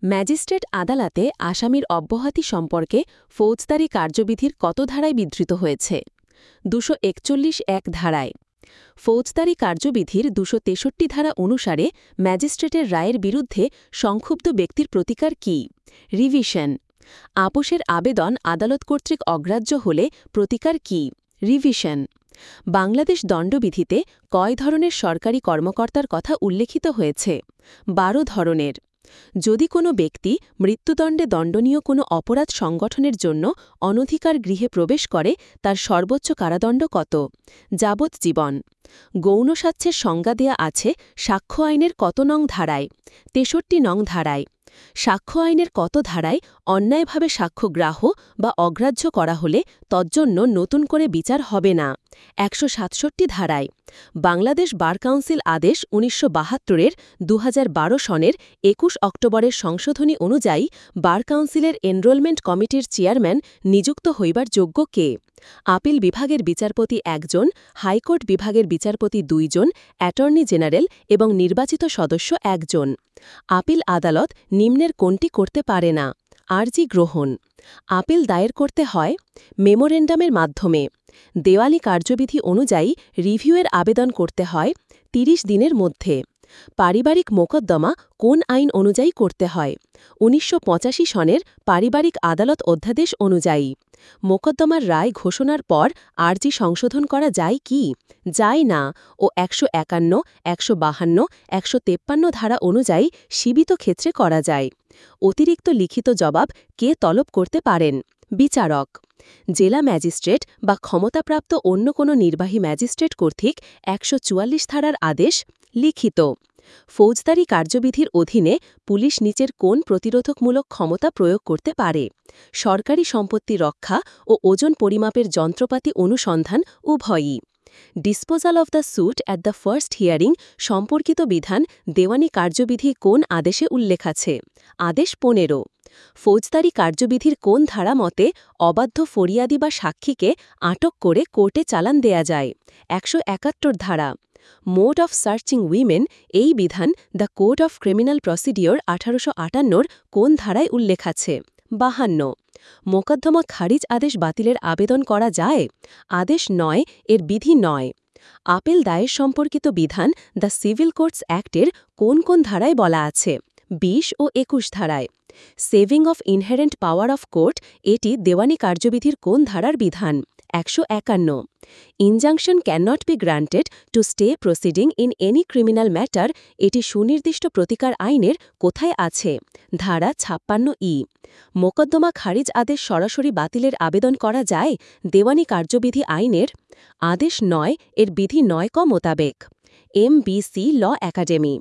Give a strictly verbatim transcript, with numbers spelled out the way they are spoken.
Magistrate আদালতে আসামির অব্যাহতি সম্পর্কে ফৌজদারি কার্যবিধির কত ধারায় বিধৃত হয়েছে? দুশো একচল্লিশ এক ধারায়। ফৌজদারি কার্যবিধির দুশো তেষট্টি ধারা অনুসারে ম্যাজিস্ট্রেটের রায়ের বিরুদ্ধে সংক্ষুব্ধ ব্যক্তির প্রতিকার কি? রিভিশন। আপোষের আবেদন আদালত কর্তৃক অগ্রাহ্য হলে প্রতিকার কি? রিভিশন। বাংলাদেশ দণ্ডবিধিতে কয় ধরনের সরকারি কর্মকর্তার কথা উল্লেখিত হয়েছে? বারো ধরনের। যদি কোনো ব্যক্তি মৃত্যুদণ্ডে দণ্ডনীয় কোনো অপরাধ সংগঠনের জন্য অনধিকার গৃহে প্রবেশ করে তার সর্বোচ্চ কারাদণ্ড কত? যাবজ্জীবন। গৌণসাচ্যের সংজ্ঞা দেয়া আছে সাক্ষ্য আইনের কত নং ধারায়? তেষট্টি নং ধারায়। সাক্ষ্য আইনের কত ধারায় অন্যায়ভাবে সাক্ষ্য গ্রাহ্য বা অগ্রাহ্য করা হলে তজ্জন্য নতুন করে বিচার হবে না? একশো সাতষট্টি ধারায়। বাংলাদেশ বার কাউন্সিল আদেশ উনিশশো বাহাত্তরের দু হাজার বারো সনের একুশ অক্টোবরের সংশোধনী অনুযায়ী বার কাউন্সিলের এনরোলমেন্ট কমিটির চেয়ারম্যান নিযুক্ত হইবার যোগ্য কে? আপিল বিভাগের বিচারপতি একজন, হাইকোর্ট বিভাগের বিচারপতি দুইজন, অ্যাটর্নি জেনারেল এবং নির্বাচিত সদস্য একজন। আপিল আদালত নিম্নের কোনটি করতে পারে না? আর্জি গ্রহণ। আপিল দায়ের করতে হয় মেমোরেন্ডামের মাধ্যমে। দেওয়ানি কার্যবিধি অনুযায়ী রিভিউয়ের আবেদন করতে হয় তিরিশ দিনের মধ্যে। পারিবারিক মোকদ্দমা কোন আইন অনুযায়ী করতে হয়? উনিশশো পঁচাশি সনের পারিবারিক আদালত অধ্যাদেশ অনুযায়ী। মোকদ্দমার রায় ঘোষণার পর আর্জি সংশোধন করা যায় কি? যায় না ও একশো একান্ন, একশো বাহান্ন, একশো তেপ্পান্ন ধারা অনুযায়ী সীমিত ক্ষেত্রে করা যায়। অতিরিক্ত লিখিত জবাব কে তলব করতে পারেন? বিচারক। জেলা ম্যাজিস্ট্রেট বা ক্ষমতাপ্রাপ্ত অন্য কোনো নির্বাহী ম্যাজিস্ট্রেট কর্তৃক একশো চুয়াল্লিশ ধারার আদেশ লিখিত। ফৌজদারি কার্যবিধির অধীনে পুলিশ নিচের কোন প্রতিরোধকমূলক ক্ষমতা প্রয়োগ করতে পারে? সরকারি সম্পত্তি রক্ষা ও ওজন পরিমাপের যন্ত্রপাতি অনুসন্ধান উভয়ই। Disposal of the suit at the first hearing সম্পর্কিত বিধান দেওয়ানি কার্যবিধি কোন আদেশে উল্লেখ আছে? আদেশ পনেরো। ফৌজদারি কার্যবিধির কোন ধারা মতে অবাধ্য ফরিয়াদি বা সাক্ষীকে আটক করে কোর্টে চালান দেয়া যায়? একশো একাত্তর ধারা। মোড অফ সার্চিং উইমেন এই বিধান the code of criminal procedure আঠারোশো আটান্নর কোন ধারায় উল্লেখ আছে? বাহান্ন। মোকদ্দমা খারিজ আদেশ বাতিলের আবেদন করা যায়? আদেশ নয় এর বিধি নয়। আপিল দায়ের সম্পর্কিত বিধান দ্য সিভিল কোর্টস অ্যাক্টের কোন কোন ধারায় বলা আছে? বিশ ও একুশ ধারায়। Saving of inherent power of court এটি দেওয়ানি কার্যবিধির কোন ধারার বিধান? একশো একান্ন। Injunction cannot be granted to stay proceeding in any criminal matter এটি সুনির্দিষ্ট প্রতিকার আইনের কোথায় আছে? ধারা ছাপ্পান্ন ই। মোকদ্দমা খারিজ আদেশ সরাসরি বাতিলের আবেদন করা যায়? দেওয়ানি কার্যবিধি আইনের আদেশ নয় এর বিধি নয় ক মোতাবেক। M B C law academy.